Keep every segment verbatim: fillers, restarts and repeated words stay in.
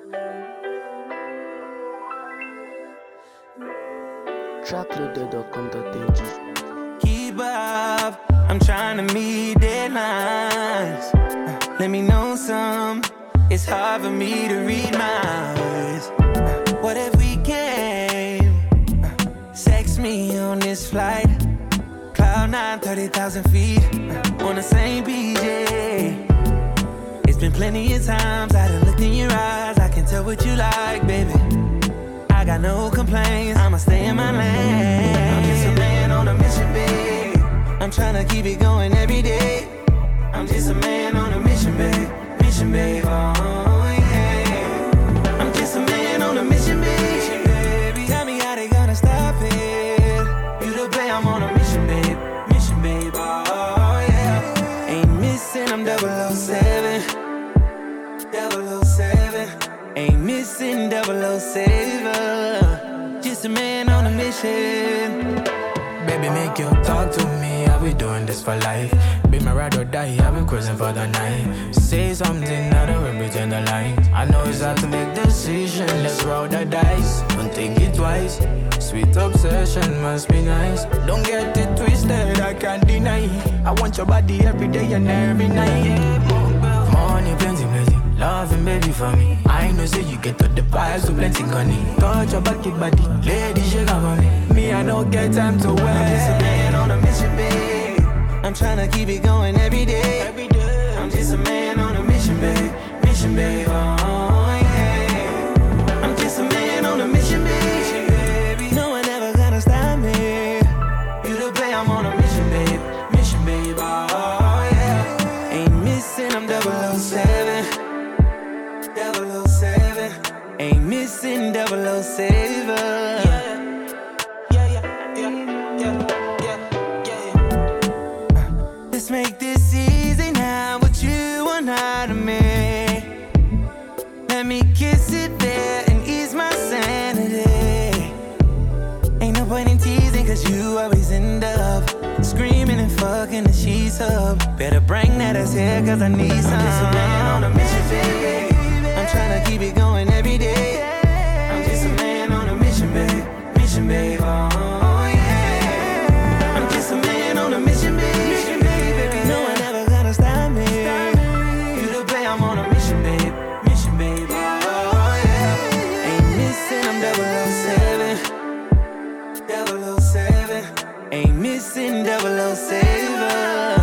track loaded dot com dot a g. Keep up, I'm trying to meet deadlines. Let me know some, it's hard for me to read minds. What if we came? Sex me on this flight. Cloud nine, thirty thousand feet. On the same P J. It's been plenty of times I done looked in your eyes. I can tell what you like, baby. I got no complaints, I'ma stay in my lane. I'm just a man on a mission, babe. I'm tryna keep it going every day. I'm just a man on a mission, babe. Mission, babe, oh yeah. I'm just a man on a mission, babe. Tell me how they gonna stop it. You the play, I'm on a mission, babe. Mission, babe, oh yeah. Ain't missing, I'm double oh seven. double oh seven. Ain't missing double oh seven. Just a man on a mission. Baby, make you talk to me. I'll be doing this for life. Be my ride or die, I'll be cruising for the night. Say something, I don't represent the line. I know it's hard to make decision. Let's roll the dice, don't think it twice. Sweet obsession must be nice. Don't get it twisted, I can't deny. I want your body every day and every night. Money, plenty, plenty. Loving baby for me. I know say you get to the vibes so plenty money. Touch your body, body, lady shake up on me. Me, I don't get time to wait. I'm just a man on a mission, babe. I'm tryna keep it going every day. Every day. I'm just a man on a mission, babe. Mission, babe, oh yeah. I'm just a man on a mission, babe. No one ever gonna stop me. You the play, I'm on a mission, babe. Mission, babe, oh yeah. Ain't missing, I'm double oh seven. double oh seven. Ain't missing double oh seven. Let's make this easy now. What you want out of me? Let me kiss it there and ease my sanity. Ain't no point in teasing, cause you always end up screaming and fucking the sheets up. Better bring that ass here, cause I need some. I'm just a man on a mission, baby. I'm tryna keep it going every day. I'm just a man on a mission, babe. Mission, babe, oh yeah. I'm just a man on a mission, babe. No one ever gonna stop me. You the play, I'm on a mission, babe. Mission, babe, oh yeah. Ain't missing, I'm double oh seven. double oh seven. Ain't missing double oh seven.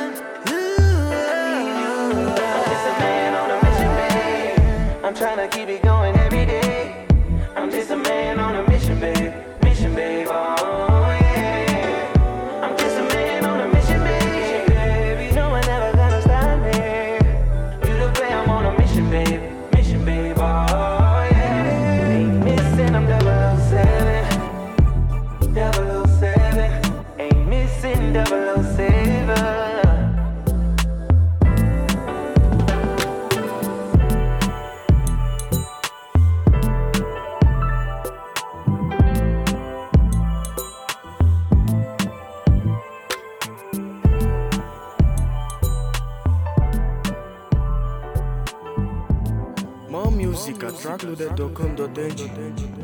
I'm just a man on a mission, babe. I'm tryna keep it going every day. I'm just a man on a mission, babe. Mission, babe, oh yeah. I'm just a man on a mission, babe. No one ever gonna stop me. You the play, I'm on a mission, babe. Mission, babe, oh yeah. Ain't missing, I'm double oh seven. double oh seven. Ain't missing double oh seven. More music at track loaded dot com dot a g.